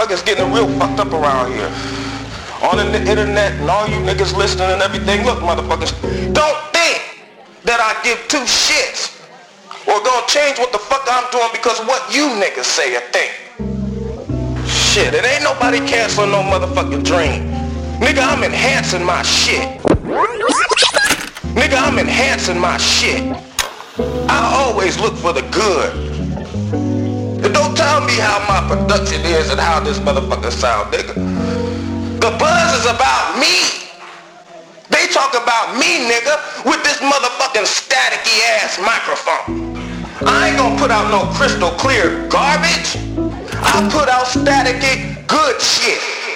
motherfuckers getting real fucked up around here. On the internet and all you niggas listening and everything. Look, motherfuckers, don't think that I give two shits or gonna change what the fuck I'm doing because what you niggas say or think. Shit, it ain't nobody canceling no motherfucking dream. Nigga, I'm enhancing my shit. Nigga, I'm enhancing my shit. I always look for the good. And don't tell me how my production is and how this motherfucker sound, nigga. The buzz is about me. They talk about me, nigga, with this motherfucking staticky ass microphone. I ain't gonna put out no crystal clear garbage. I put out staticky good shit.